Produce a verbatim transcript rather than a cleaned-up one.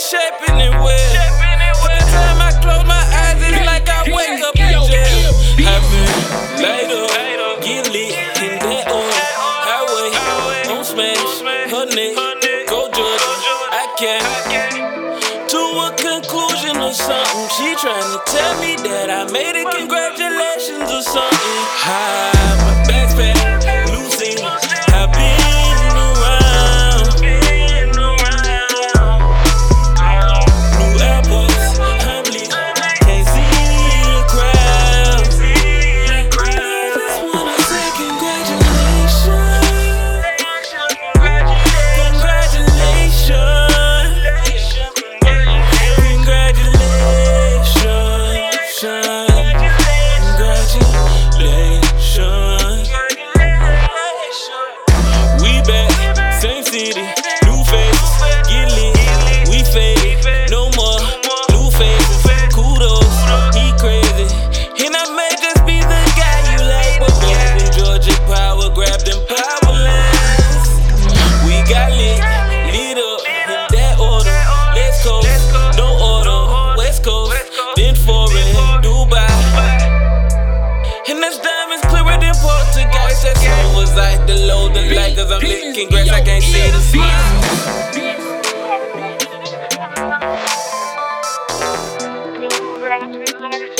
shaping it well. Every time I close my eyes, it's like I wake up in jail. I've been laid up, get lit in that oil. Highway, on smash, her neck, go Georgia. I can't to a conclusion or something. She tryna tell me that I made it, congratulations or something. High, my backpack, losing. I've been around. New airports, I'm lit. Can't see the crowd. Just wanna say congratulations. Congratulations. Same city, new faces, get lit, we faded, no more new faces, kudos, he crazy, and I may just be the guy you like, but boys in Georgia power, grab them power lines. We got lit, lit up, in that order, let's go, no order, West Coast, then foreign, Dubai, and that's diamonds clearer than Portuguese. That song was like the low, the light, cause I'm licking grass, I can't see the smile.